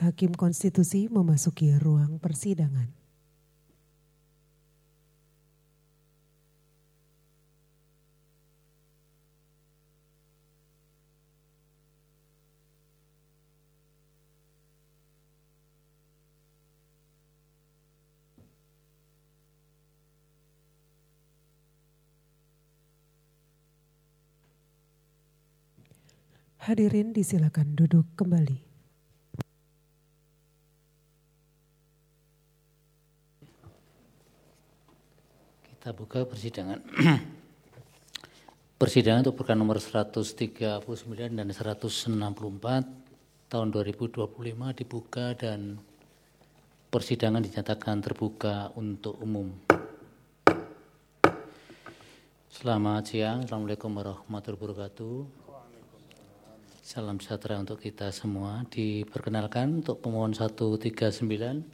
Hakim Konstitusi memasuki ruang persidangan. Hadirin disilakan duduk kembali. Kita buka persidangan. Persidangan untuk perkara nomor 139 dan 164 tahun 2025 dibuka dan persidangan dinyatakan terbuka untuk umum. Selamat siang, Assalamualaikum warahmatullahi wabarakatuh. Salam sejahtera untuk kita semua. Diperkenalkan untuk pemohon 139.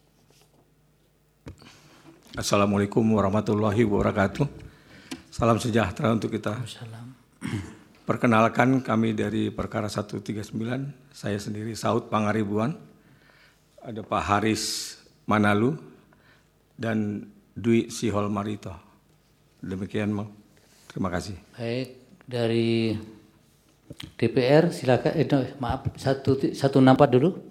Assalamualaikum warahmatullahi wabarakatuh. Salam sejahtera untuk kita. Salam. Perkenalkan kami dari perkara 139, saya sendiri Saud Pangaribuan, ada Pak Haris Manalu, dan Dwi Sihol Marito. Demikian, terima kasih. Baik, dari DPR silakan, maaf 164 dulu.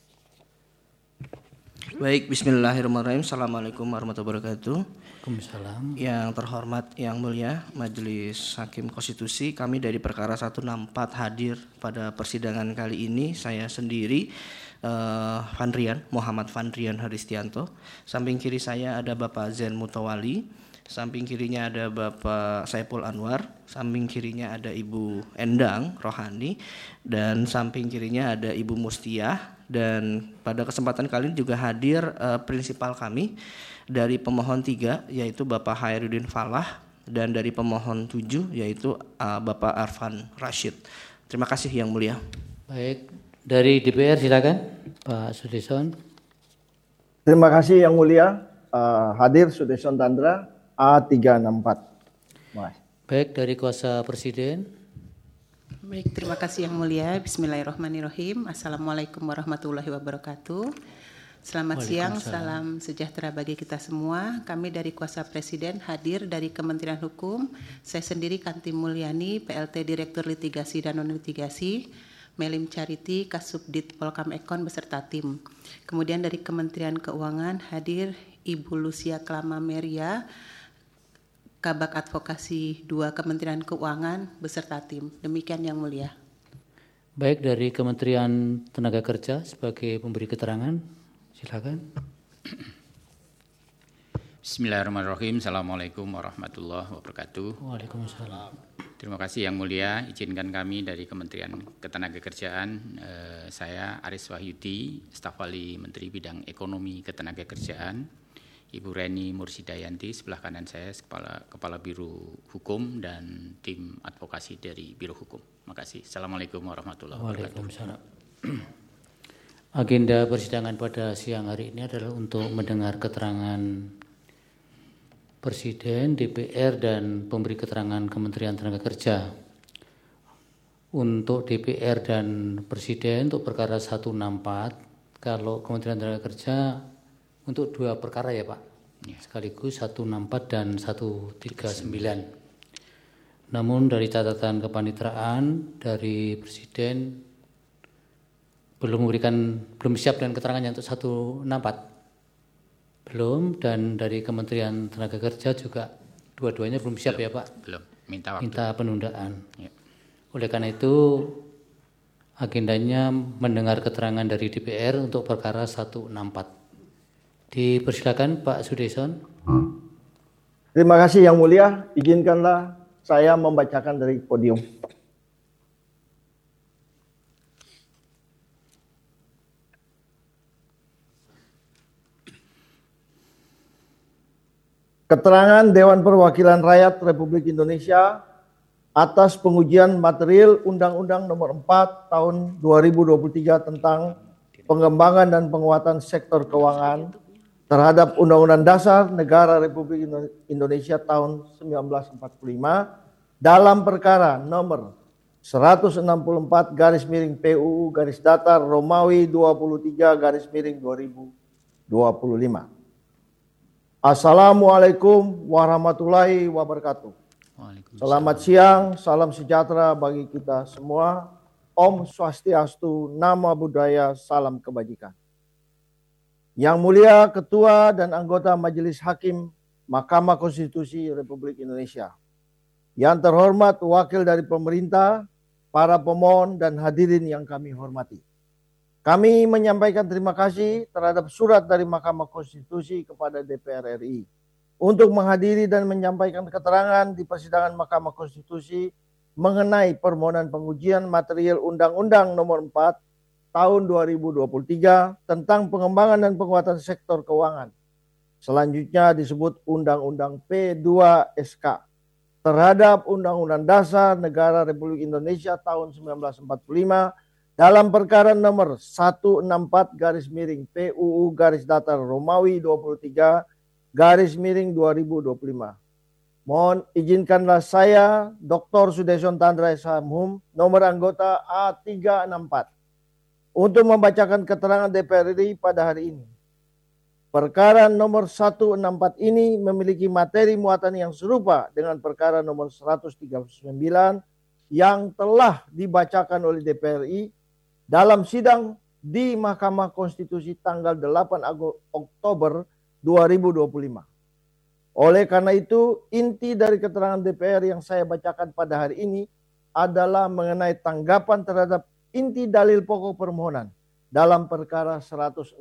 Baik, bismillahirrahmanirrahim. Assalamualaikum warahmatullahi wabarakatuh. Waalaikumsalam. Yang terhormat, yang mulia Majelis Hakim Konstitusi, kami dari perkara 164 hadir pada persidangan kali ini. Saya sendiri Muhammad Fandrian Haristianto. Samping kiri saya ada Bapak Zen Mutawali. Samping kirinya ada Bapak Saiful Anwar, samping kirinya ada Ibu Endang Rohani, dan samping kirinya ada Ibu Mustiah. Dan pada kesempatan kali ini juga hadir prinsipal kami dari pemohon 3 yaitu Bapak Hairudin Falah, dan dari pemohon 7 yaitu Bapak Arfan Rashid. Terima kasih yang mulia. Baik, dari DPR silakan Pak Sudison. Terima kasih yang mulia. Hadir Sudison Tandra A364. Baik, dari kuasa Presiden. Baik, terima kasih yang mulia. Bismillahirrahmanirrahim. Assalamualaikum warahmatullahi wabarakatuh. Selamat siang, salam sejahtera bagi kita semua. Kami dari kuasa Presiden hadir dari Kementerian Hukum. Saya sendiri Kanti Mulyani, PLT Direktur Litigasi dan Non-Litigasi, Melim Charity, Kasubdit Polkam Ekon beserta tim. Kemudian dari Kementerian Keuangan hadir Ibu Lucia Klama Meria, Kabak Advokasi 2 Kementerian Keuangan beserta tim. Demikian yang mulia. Baik, dari Kementerian Tenaga Kerja sebagai pemberi keterangan, silakan. Bismillahirrahmanirrahim. Assalamualaikum warahmatullahi wabarakatuh. Waalaikumsalam. Terima kasih yang mulia. Izinkan kami dari Kementerian Ketenagakerjaan, saya Aris Wahyudi, staf ahli Menteri Bidang Ekonomi Ketenagakerjaan, Ibu Reni Mursidayanti, sebelah kanan saya Kepala Biro Hukum dan tim advokasi dari Biro Hukum. Terima kasih. Assalamualaikum warahmatullahi wabarakatuh. Waalaikumsalam. Agenda persidangan pada siang hari ini adalah untuk mendengar keterangan Presiden, DPR, dan pemberi keterangan Kementerian Tenaga Kerja. Untuk DPR dan Presiden untuk perkara 164, kalau Kementerian Tenaga Kerja untuk 2 perkara ya Pak, sekaligus 164 dan 139. Namun dari catatan kepanitraan dari Presiden belum siap dengan keterangannya untuk 164. Belum, dan dari Kementerian Tenaga Kerja juga dua-duanya belum siap ya Pak? Belum, minta waktu. Minta penundaan. Ya. Oleh karena itu agendanya mendengar keterangan dari DPR untuk perkara 164. Dipersilakan Pak Sudison. Terima kasih yang mulia. Izinkanlah saya membacakan dari podium. Keterangan Dewan Perwakilan Rakyat Republik Indonesia atas pengujian material Undang-Undang Nomor 4 Tahun 2023 tentang pengembangan dan penguatan sektor keuangan terhadap Undang-Undang Dasar Negara Republik Indonesia tahun 1945 dalam perkara nomor 164 garis miring PUU garis datar Romawi 23 garis miring 2025. Assalamualaikum warahmatullahi wabarakatuh. Selamat siang, salam sejahtera bagi kita semua. Om Swastiastu, Namo Buddhaya, salam kebajikan. Yang mulia Ketua dan anggota Majelis Hakim Mahkamah Konstitusi Republik Indonesia. Yang terhormat wakil dari pemerintah, para pemohon dan hadirin yang kami hormati. Kami menyampaikan terima kasih terhadap surat dari Mahkamah Konstitusi kepada DPR RI untuk menghadiri dan menyampaikan keterangan di persidangan Mahkamah Konstitusi mengenai permohonan pengujian material Undang-Undang Nomor 4 Tahun 2023 tentang pengembangan dan penguatan sektor keuangan. Selanjutnya disebut Undang-Undang P2SK terhadap Undang-Undang Dasar Negara Republik Indonesia tahun 1945 dalam perkara nomor 164 garis miring PUU garis datar Romawi 23 garis miring 2025. Mohon izinkanlah saya, Dr. Sudeson Tandra Samhum, nomor anggota A364, untuk membacakan keterangan DPR RI pada hari ini. Perkara nomor 164 ini memiliki materi muatan yang serupa dengan perkara nomor 139 yang telah dibacakan oleh DPR RI dalam sidang di Mahkamah Konstitusi tanggal 8 Oktober 2025. Oleh karena itu, inti dari keterangan DPR yang saya bacakan pada hari ini adalah mengenai tanggapan terhadap inti dalil pokok permohonan dalam perkara 164.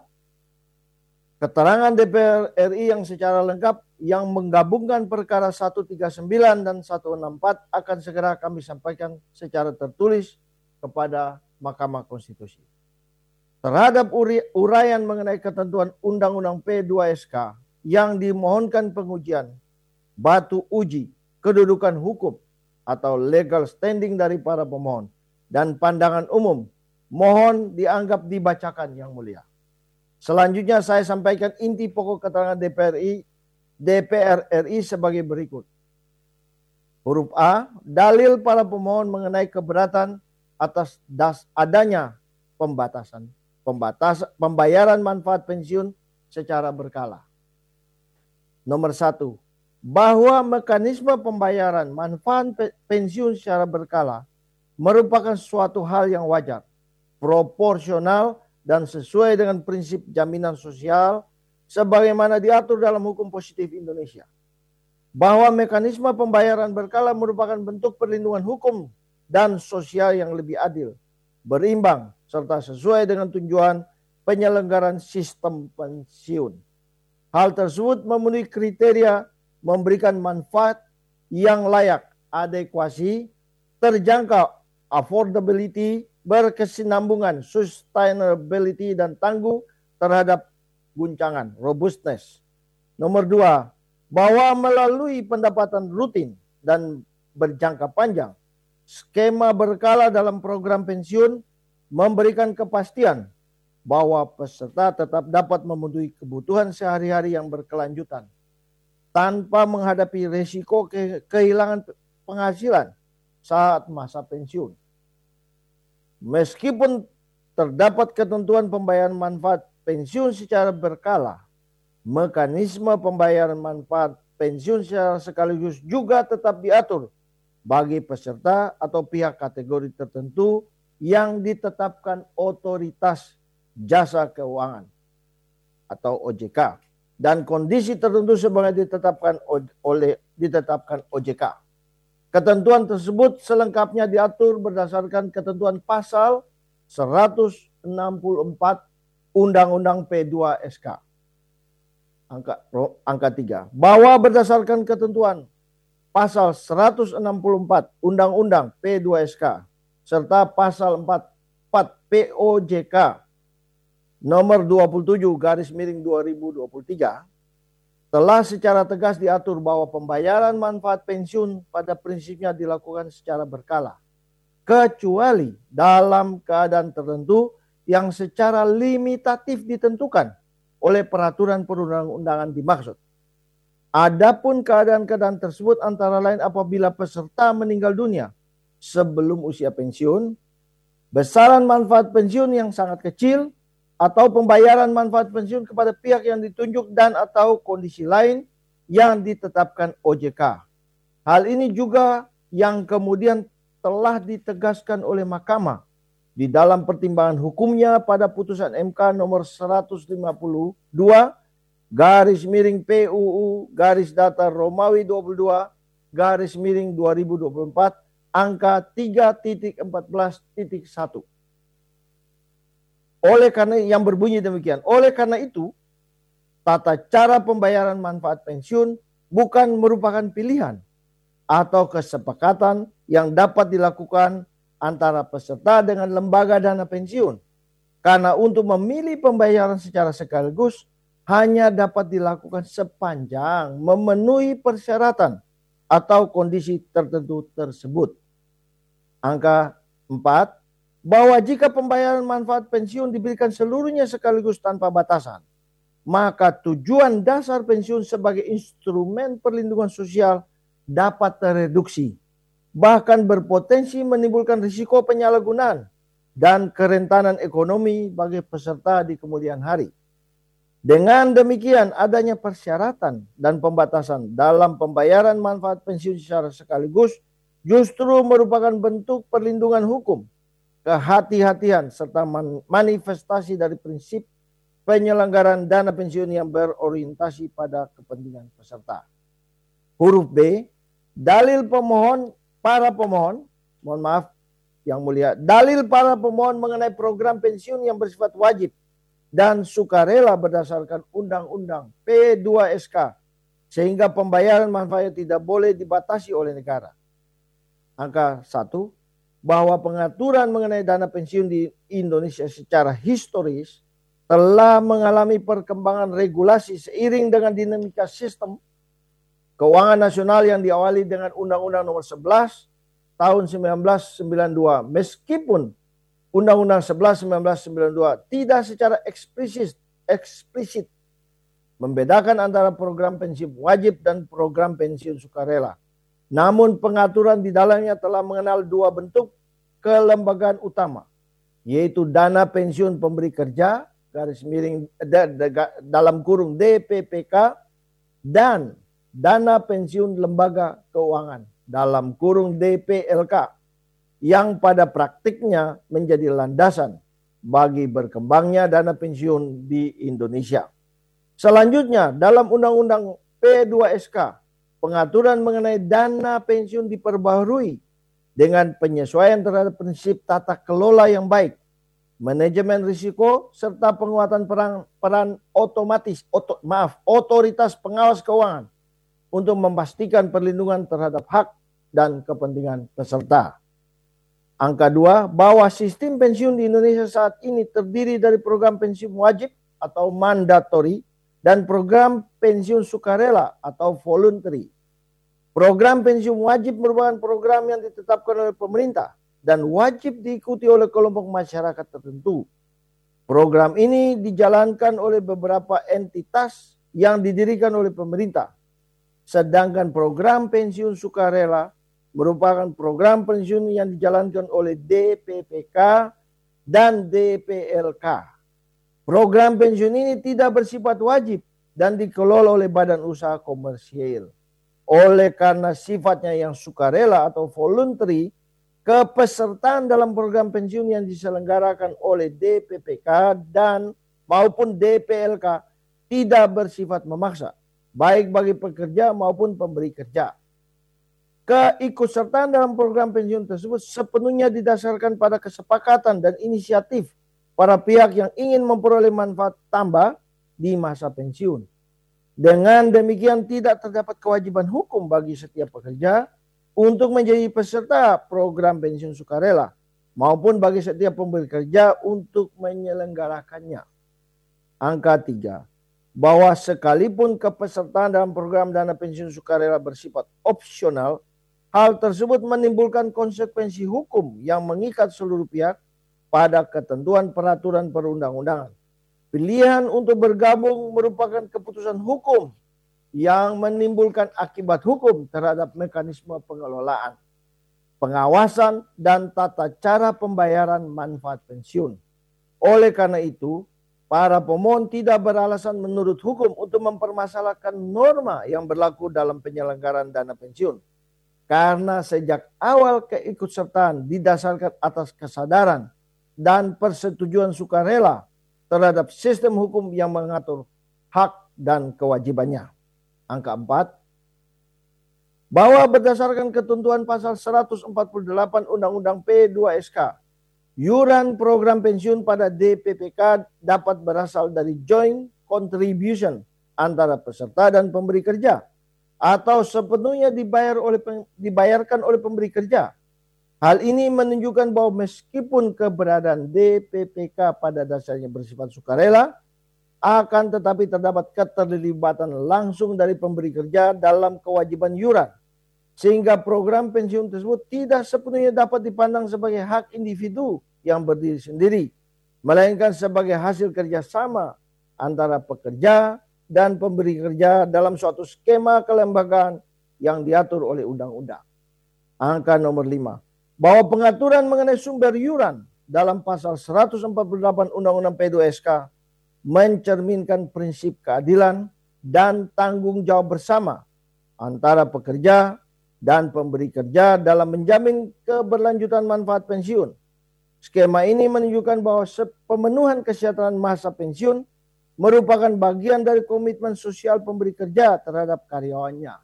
Keterangan DPR RI yang secara lengkap yang menggabungkan perkara 139 dan 164 akan segera kami sampaikan secara tertulis kepada Mahkamah Konstitusi. Terhadap uraian mengenai ketentuan Undang-Undang P2SK yang dimohonkan pengujian, batu uji kedudukan hukum atau legal standing dari para pemohon dan pandangan umum, mohon dianggap dibacakan yang mulia. Selanjutnya saya sampaikan inti pokok keterangan DPR RI sebagai berikut. Huruf A, dalil para pemohon mengenai keberatan atas adanya pembayaran manfaat pensiun secara berkala. Nomor 1, bahwa mekanisme pembayaran manfaat pensiun secara berkala merupakan suatu hal yang wajar, proporsional, dan sesuai dengan prinsip jaminan sosial sebagaimana diatur dalam hukum positif Indonesia. Bahwa mekanisme pembayaran berkala merupakan bentuk perlindungan hukum dan sosial yang lebih adil, berimbang, serta sesuai dengan tujuan penyelenggaraan sistem pensiun. Hal tersebut memenuhi kriteria memberikan manfaat yang layak, adekuasi, terjangkau, affordability, berkesinambungan, sustainability, dan tangguh terhadap guncangan, robustness. Nomor 2, bahwa melalui pendapatan rutin dan berjangka panjang, skema berkala dalam program pensiun memberikan kepastian bahwa peserta tetap dapat memenuhi kebutuhan sehari-hari yang berkelanjutan tanpa menghadapi risiko kehilangan penghasilan saat masa pensiun. Meskipun terdapat ketentuan pembayaran manfaat pensiun secara berkala, mekanisme pembayaran manfaat pensiun secara sekaligus juga tetap diatur bagi peserta atau pihak kategori tertentu yang ditetapkan Otoritas Jasa Keuangan atau OJK dan kondisi tertentu sebagai ditetapkan OJK. Ketentuan tersebut selengkapnya diatur berdasarkan ketentuan pasal 164 Undang-Undang P2SK. Angka 3. Bahwa berdasarkan ketentuan pasal 164 Undang-Undang P2SK serta pasal 4 POJK nomor 27 garis miring 2023 telah secara tegas diatur bahwa pembayaran manfaat pensiun pada prinsipnya dilakukan secara berkala, kecuali dalam keadaan tertentu yang secara limitatif ditentukan oleh peraturan perundang-undangan dimaksud. Adapun keadaan-keadaan tersebut antara lain apabila peserta meninggal dunia sebelum usia pensiun, besaran manfaat pensiun yang sangat kecil, atau pembayaran manfaat pensiun kepada pihak yang ditunjuk dan atau kondisi lain yang ditetapkan OJK. Hal ini juga yang kemudian telah ditegaskan oleh Mahkamah di dalam pertimbangan hukumnya pada putusan MK nomor 152 garis miring PUU garis datar Romawi 22 garis miring 2024 angka 3.14.1. Oleh karena yang berbunyi demikian, oleh karena itu tata cara pembayaran manfaat pensiun bukan merupakan pilihan atau kesepakatan yang dapat dilakukan antara peserta dengan lembaga dana pensiun. Karena untuk memilih pembayaran secara sekaligus hanya dapat dilakukan sepanjang memenuhi persyaratan atau kondisi tertentu tersebut. Angka 4, bahwa jika pembayaran manfaat pensiun diberikan seluruhnya sekaligus tanpa batasan, maka tujuan dasar pensiun sebagai instrumen perlindungan sosial dapat tereduksi, bahkan berpotensi menimbulkan risiko penyalahgunaan dan kerentanan ekonomi bagi peserta di kemudian hari. Dengan demikian, adanya persyaratan dan pembatasan dalam pembayaran manfaat pensiun secara sekaligus justru merupakan bentuk perlindungan hukum, kehati-hatian, serta manifestasi dari prinsip penyelenggaraan dana pensiun yang berorientasi pada kepentingan peserta. Huruf B, dalil para pemohon, mohon maaf yang mulia, dalil para pemohon mengenai program pensiun yang bersifat wajib dan sukarela berdasarkan Undang-Undang P2SK, sehingga pembayaran manfaat tidak boleh dibatasi oleh negara. Angka 1, bahwa pengaturan mengenai dana pensiun di Indonesia secara historis telah mengalami perkembangan regulasi seiring dengan dinamika sistem keuangan nasional yang diawali dengan Undang-Undang Nomor 11 Tahun 1992. Meskipun Undang-Undang 11 1992 tidak secara eksplisit membedakan antara program pensiun wajib dan program pensiun sukarela. Namun pengaturan di dalamnya telah mengenal dua bentuk kelembagaan utama, yaitu dana pensiun pemberi kerja garis miring dalam kurung DPPK dan dana pensiun lembaga keuangan dalam kurung DPLK yang pada praktiknya menjadi landasan bagi berkembangnya dana pensiun di Indonesia. Selanjutnya, dalam Undang-Undang P2SK, pengaturan mengenai dana pensiun diperbaharui dengan penyesuaian terhadap prinsip tata kelola yang baik, manajemen risiko, serta penguatan peran otoritas pengawas keuangan untuk memastikan perlindungan terhadap hak dan kepentingan peserta. Angka 2, bahwa sistem pensiun di Indonesia saat ini terdiri dari program pensiun wajib atau mandatory dan program pensiun sukarela atau voluntary. Program pensiun wajib merupakan program yang ditetapkan oleh pemerintah dan wajib diikuti oleh kelompok masyarakat tertentu. Program ini dijalankan oleh beberapa entitas yang didirikan oleh pemerintah. Sedangkan program pensiun sukarela merupakan program pensiun yang dijalankan oleh DPPK dan DPLK. Program pensiun ini tidak bersifat wajib dan dikelola oleh badan usaha komersial. Oleh karena sifatnya yang sukarela atau voluntary, kepesertaan dalam program pensiun yang diselenggarakan oleh DPPK dan maupun DPLK tidak bersifat memaksa, baik bagi pekerja maupun pemberi kerja. Keikutsertaan dalam program pensiun tersebut sepenuhnya didasarkan pada kesepakatan dan inisiatif para pihak yang ingin memperoleh manfaat tambah di masa pensiun. Dengan demikian tidak terdapat kewajiban hukum bagi setiap pekerja untuk menjadi peserta program pensiun sukarela maupun bagi setiap pemberi kerja untuk menyelenggarakannya. Angka 3, bahwa sekalipun kepesertaan dalam program dana pensiun sukarela bersifat opsional, hal tersebut menimbulkan konsekuensi hukum yang mengikat seluruh pihak pada ketentuan peraturan perundang-undangan. Pilihan untuk bergabung merupakan keputusan hukum yang menimbulkan akibat hukum terhadap mekanisme pengelolaan. pengawasan, dan tata cara pembayaran manfaat pensiun. Oleh karena itu, para pemohon tidak beralasan menurut hukum untuk mempermasalahkan norma yang berlaku dalam penyelenggaraan dana pensiun. Karena sejak awal keikutsertaan didasarkan atas kesadaran dan persetujuan sukarela terhadap sistem hukum yang mengatur hak dan kewajibannya. Angka 4. Bahwa berdasarkan ketentuan pasal 148 Undang-Undang P2SK, iuran program pensiun pada DPPK dapat berasal dari joint contribution antara peserta dan pemberi kerja atau sepenuhnya dibayarkan oleh pemberi kerja. Hal ini menunjukkan bahwa meskipun keberadaan DPPK pada dasarnya bersifat sukarela, akan tetapi terdapat keterlibatan langsung dari pemberi kerja dalam kewajiban iuran, sehingga program pensiun tersebut tidak sepenuhnya dapat dipandang sebagai hak individu yang berdiri sendiri, melainkan sebagai hasil kerjasama antara pekerja dan pemberi kerja dalam suatu skema kelembagaan yang diatur oleh undang-undang. Angka nomor 5. Bahwa pengaturan mengenai sumber iuran dalam pasal 148 Undang-Undang P2SK mencerminkan prinsip keadilan dan tanggung jawab bersama antara pekerja dan pemberi kerja dalam menjamin keberlanjutan manfaat pensiun. Skema ini menunjukkan bahwa pemenuhan kesejahteraan masa pensiun merupakan bagian dari komitmen sosial pemberi kerja terhadap karyawannya.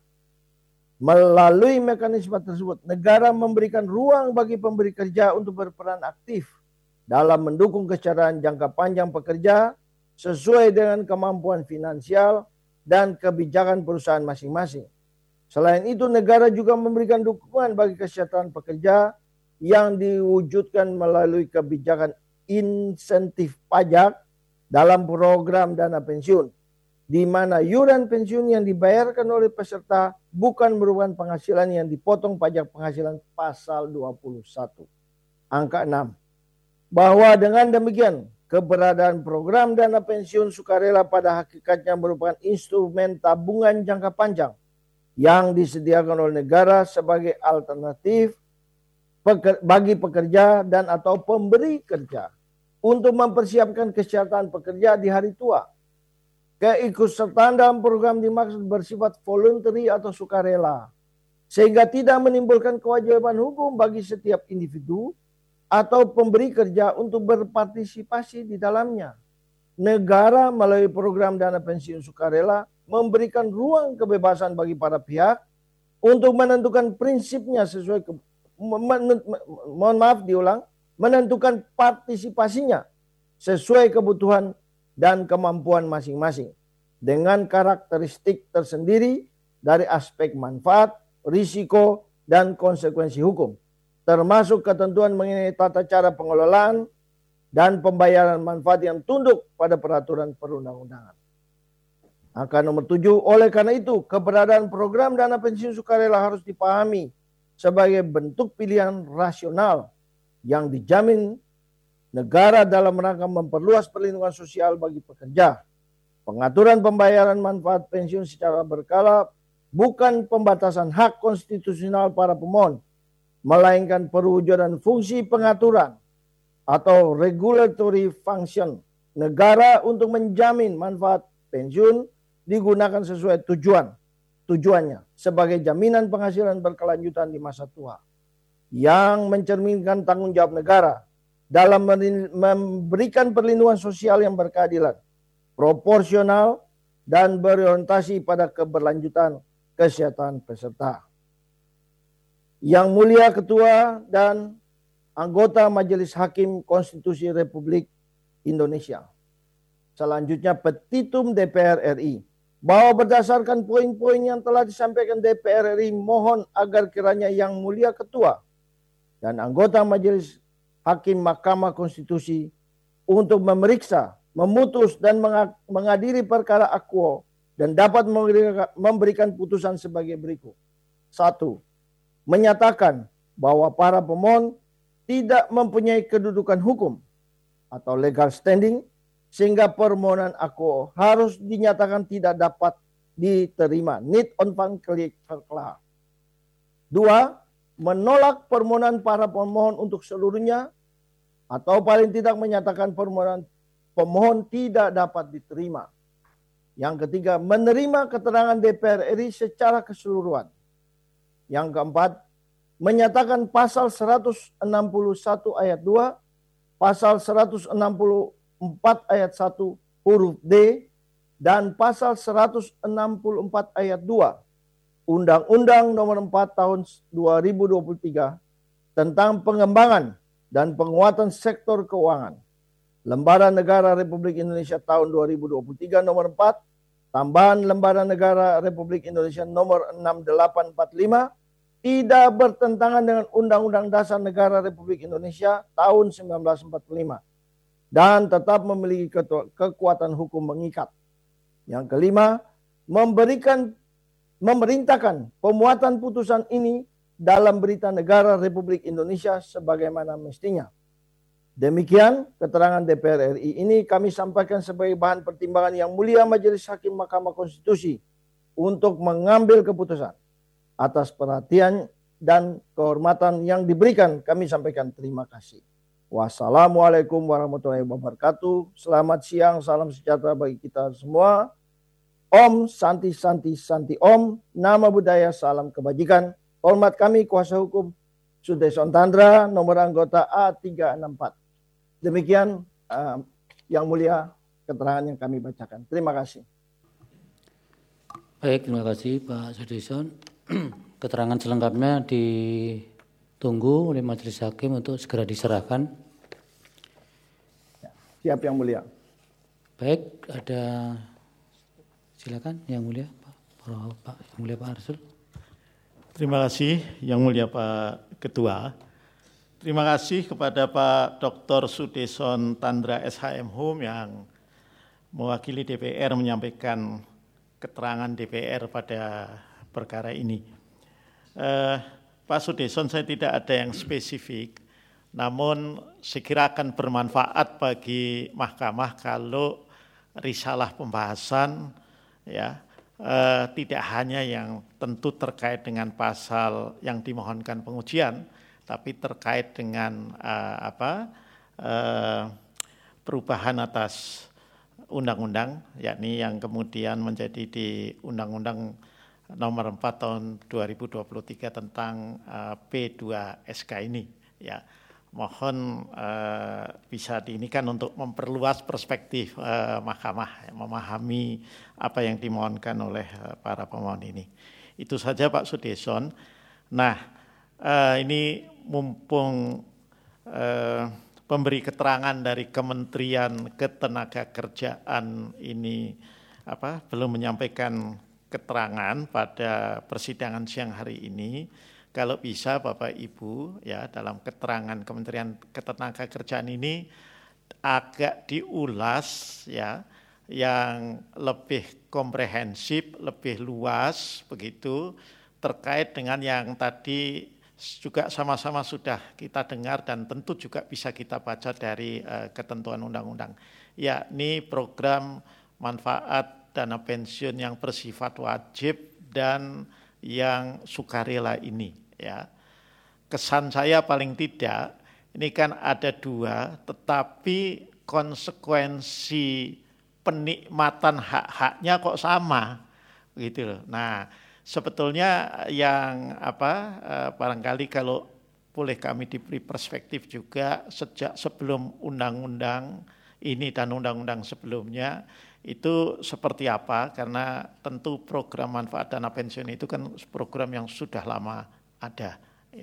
Melalui mekanisme tersebut, negara memberikan ruang bagi pemberi kerja untuk berperan aktif dalam mendukung kesejahteraan jangka panjang pekerja sesuai dengan kemampuan finansial dan kebijakan perusahaan masing-masing. Selain itu, negara juga memberikan dukungan bagi kesejahteraan pekerja yang diwujudkan melalui kebijakan insentif pajak dalam program dana pensiun, di mana iuran pensiun yang dibayarkan oleh peserta bukan merupakan penghasilan yang dipotong pajak penghasilan pasal 21. Angka 6. Bahwa dengan demikian, keberadaan program dana pensiun sukarela pada hakikatnya merupakan instrumen tabungan jangka panjang yang disediakan oleh negara sebagai alternatif bagi pekerja dan atau pemberi kerja untuk mempersiapkan kesejahteraan pekerja di hari tua. Keikutsertaan dalam program dimaksud bersifat voluntary atau sukarela, sehingga tidak menimbulkan kewajiban hukum bagi setiap individu atau pemberi kerja untuk berpartisipasi di dalamnya. Negara melalui program dana pensiun sukarela memberikan ruang kebebasan bagi para pihak untuk menentukan prinsipnya sesuai menentukan partisipasinya sesuai kebutuhan dan kemampuan masing-masing dengan karakteristik tersendiri dari aspek manfaat, risiko, dan konsekuensi hukum, termasuk ketentuan mengenai tata cara pengelolaan dan pembayaran manfaat yang tunduk pada peraturan perundang-undangan. Angka nomor 7, oleh karena itu keberadaan program dana pensiun sukarela harus dipahami sebagai bentuk pilihan rasional yang dijamin negara dalam rangka memperluas perlindungan sosial bagi pekerja. Pengaturan pembayaran manfaat pensiun secara berkala bukan pembatasan hak konstitusional para pemohon, melainkan perwujudan fungsi pengaturan atau regulatory function negara untuk menjamin manfaat pensiun digunakan sesuai tujuannya sebagai jaminan penghasilan berkelanjutan di masa tua yang mencerminkan tanggung jawab negara dalam memberikan perlindungan sosial yang berkeadilan, proporsional, dan berorientasi pada keberlanjutan kesehatan peserta. Yang Mulia Ketua dan Anggota Majelis Hakim Konstitusi Republik Indonesia. Selanjutnya petitum DPR RI. Bahwa berdasarkan poin-poin yang telah disampaikan DPR RI, mohon agar kiranya Yang Mulia Ketua dan Anggota Majelis Hakim Mahkamah Konstitusi untuk memeriksa, memutus, dan mengadili perkara akuo dan dapat memberikan putusan sebagai berikut. 1. Menyatakan bahwa para pemohon tidak mempunyai kedudukan hukum atau legal standing sehingga permohonan akuo harus dinyatakan tidak dapat diterima. Need on van clear. 2. menolak permohonan para pemohon untuk seluruhnya, atau paling tidak menyatakan permohonan pemohon tidak dapat diterima. Yang ketiga, menerima keterangan DPR RI secara keseluruhan. Yang keempat, menyatakan pasal 161 ayat 2, pasal 164 ayat 1 huruf D, dan pasal 164 ayat 2 Undang-Undang Nomor 4 Tahun 2023 tentang pengembangan dan penguatan sektor keuangan. Lembaran Negara Republik Indonesia tahun 2023 nomor 4, tambahan Lembaran Negara Republik Indonesia nomor 6845 tidak bertentangan dengan Undang-Undang Dasar Negara Republik Indonesia tahun 1945 dan tetap memiliki kekuatan hukum mengikat. Yang kelima, memerintahkan pemuatan putusan ini dalam Berita Negara Republik Indonesia sebagaimana mestinya. Demikian keterangan DPR RI ini kami sampaikan sebagai bahan pertimbangan Yang Mulia Majelis Hakim Mahkamah Konstitusi untuk mengambil keputusan. Atas perhatian dan kehormatan yang diberikan kami sampaikan terima kasih. Wassalamualaikum warahmatullahi wabarakatuh. Selamat siang, salam sejahtera bagi kita semua. Om Santi Santi Santi Om, nama budaya salam kebajikan. Hormat kami kuasa hukum Sudeson Tandra, nomor anggota A364. Demikian Yang Mulia keterangan yang kami bacakan. Terima kasih. Baik, terima kasih Pak Sudeson. Keterangan selengkapnya ditunggu oleh Majelis Hakim untuk segera diserahkan. Siap Yang Mulia. Baik, ada silakan Yang Mulia Pak Yang Mulia Pak Arsul. Terima kasih Yang Mulia Pak Ketua. Terima kasih kepada Pak Dr. Sudeson Tandra SHM Hum yang mewakili DPR menyampaikan keterangan DPR pada perkara ini. Pak Sudeson, saya tidak ada yang spesifik, namun sekira akan bermanfaat bagi mahkamah kalau risalah pembahasan ya tidak hanya yang tentu terkait dengan pasal yang dimohonkan pengujian, tapi terkait dengan perubahan atas undang-undang, yakni yang kemudian menjadi di Undang-Undang Nomor 4 Tahun 2023 tentang P2SK ini. Ya, mohon bisa diinikan untuk memperluas perspektif mahkamah, memahami apa yang dimohonkan oleh para pemohon ini. Itu saja Pak Sudeson. Nah, ini mumpung pemberi keterangan dari Kementerian Ketenagakerjaan ini belum menyampaikan keterangan pada persidangan siang hari ini, kalau bisa Bapak Ibu ya dalam keterangan Kementerian Ketenagakerjaan ini agak diulas ya yang lebih komprehensif, lebih luas begitu terkait dengan yang tadi juga sama-sama sudah kita dengar dan tentu juga bisa kita baca dari ketentuan undang-undang, yakni program manfaat dana pensiun yang bersifat wajib dan yang sukarela ini ya. Kesan saya paling tidak ini kan ada dua, tetapi konsekuensi penikmatan hak-haknya kok sama gitu loh. Nah, sebetulnya yang barangkali kalau boleh kami diberi perspektif juga sejak sebelum undang-undang ini dan undang-undang sebelumnya itu seperti apa, karena tentu program manfaat dana pensiun itu kan program yang sudah lama ada.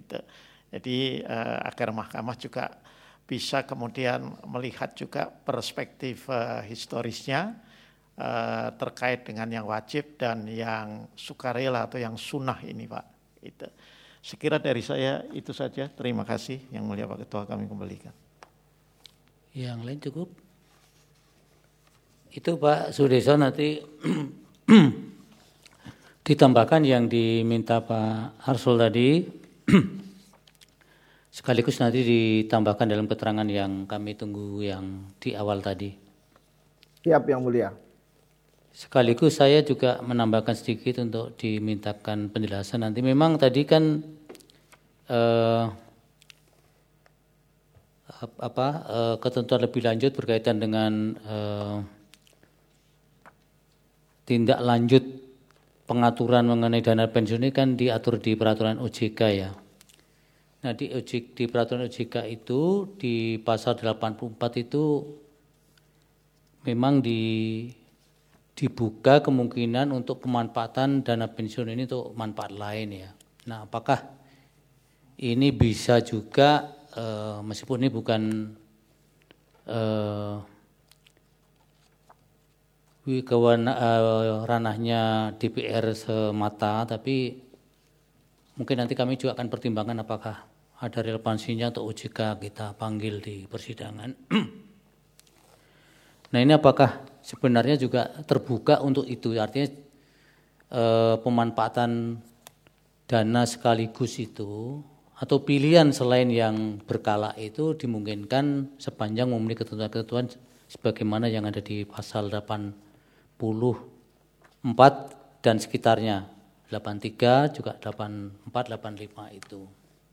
Jadi agar mahkamah juga bisa kemudian melihat juga perspektif historisnya terkait dengan yang wajib dan yang sukarela atau yang sunnah ini Pak. Sekira dari saya itu saja. Terima kasih Yang Mulia Pak Ketua, kami kembalikan. Yang lain cukup? Itu Pak Sudeson nanti ditambahkan yang diminta Pak Arsul tadi, sekaligus nanti ditambahkan dalam keterangan yang kami tunggu yang di awal tadi. Siap Yang Mulia. Sekaligus saya juga menambahkan sedikit untuk dimintakan penjelasan nanti. Memang tadi kan ketentuan lebih lanjut berkaitan dengan tindak lanjut pengaturan mengenai dana pensiun ini kan diatur di peraturan OJK ya. Nah di peraturan OJK itu di pasal 84 itu memang dibuka kemungkinan untuk pemanfaatan dana pensiun ini untuk manfaat lain ya. Nah apakah ini bisa juga meskipun ini bukan ranahnya DPR semata, tapi mungkin nanti kami juga akan pertimbangkan apakah ada relevansinya untuk OJK kita panggil di persidangan. Nah ini apakah sebenarnya juga terbuka untuk itu, artinya pemanfaatan dana sekaligus itu atau pilihan selain yang berkala itu dimungkinkan sepanjang memenuhi ketentuan-ketentuan sebagaimana yang ada di pasal 84 dan sekitarnya, 83 juga 84, 85 itu.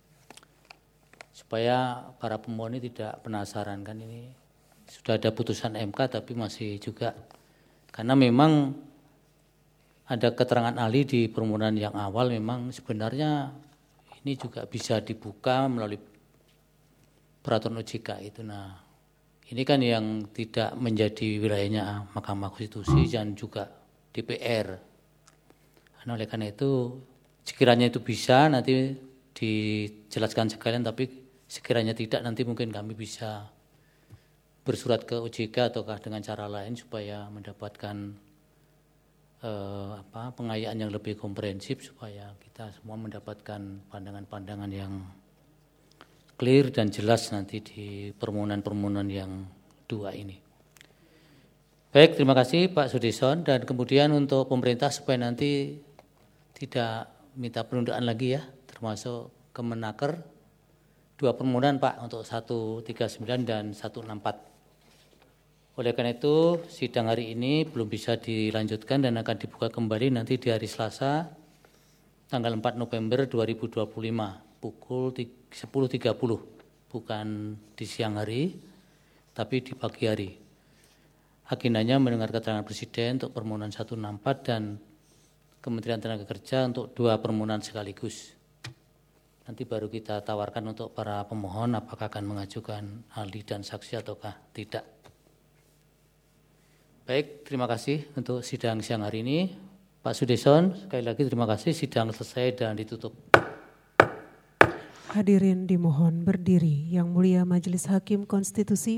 Supaya para pemohon ini tidak penasaran kan ini sudah ada putusan MK tapi masih juga, karena memang ada keterangan ahli di permohonan yang awal memang sebenarnya ini juga bisa dibuka melalui peraturan OJK itu. Nah ini kan yang tidak menjadi wilayahnya Mahkamah Konstitusi dan juga DPR. Nah, oleh karena itu sekiranya itu bisa nanti dijelaskan sekalian, tapi sekiranya tidak nanti mungkin kami bisa bersurat ke OJK ataukah dengan cara lain supaya mendapatkan pengayaan yang lebih komprehensif supaya kita semua mendapatkan pandangan-pandangan yang clear dan jelas nanti di permohonan-permohonan yang dua ini. Baik, terima kasih Pak Sudison, dan kemudian untuk pemerintah supaya nanti tidak minta penundaan lagi ya, termasuk Kemenaker, dua permohonan Pak untuk 139 dan 164. Oleh karena itu sidang hari ini belum bisa dilanjutkan dan akan dibuka kembali nanti di hari Selasa tanggal 4 November 2025 pukul 10.30, bukan di siang hari tapi di pagi hari. Agendanya mendengar keterangan Presiden untuk permohonan 164 dan Kementerian Tenaga Kerja untuk dua permohonan sekaligus. Nanti baru kita tawarkan untuk para pemohon apakah akan mengajukan ahli dan saksi ataukah tidak. Baik, terima kasih untuk sidang siang hari ini. Pak Sudison, sekali lagi terima kasih, sidang selesai dan ditutup. Hadirin dimohon berdiri. Yang Mulia Majelis Hakim Konstitusi